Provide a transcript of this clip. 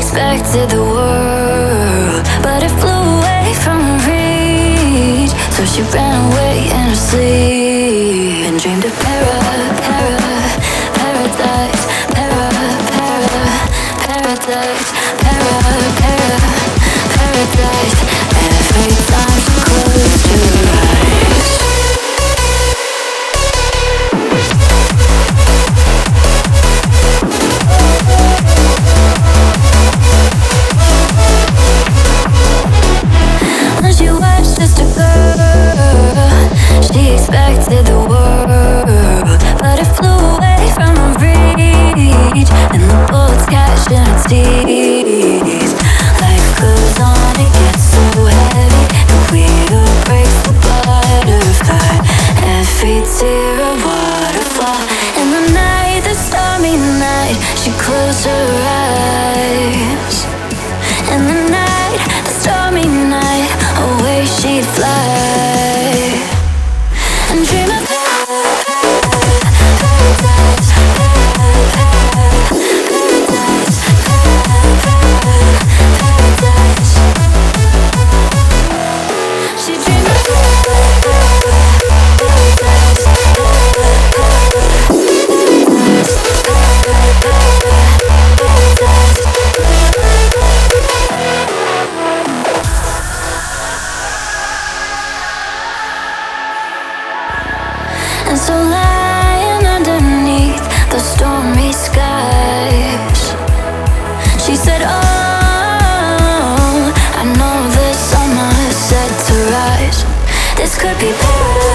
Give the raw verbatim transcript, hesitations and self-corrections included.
expected the world, but it flew away from her reach. So she ran away in her sleep and dreamed of para, para, paradise, para, para, paradise, para, para, paradise. Every time she closed her eyes. When she was just a girl, she expected the world, but it flew away from her reach, and the bullets catch in her teeth. Life goes on, it gets so heavy, the wheel breaks the butterfly. Every tear a waterfall. In the night, the stormy night, she closed her eyes. In the night, the stormy night, away she'd fly and dream of paradise, paradise, paradise, paradise. She dreamed of paradise, and so lying underneath the stormy skies, she said, oh, I know the sun must set to rise. This could be paradise.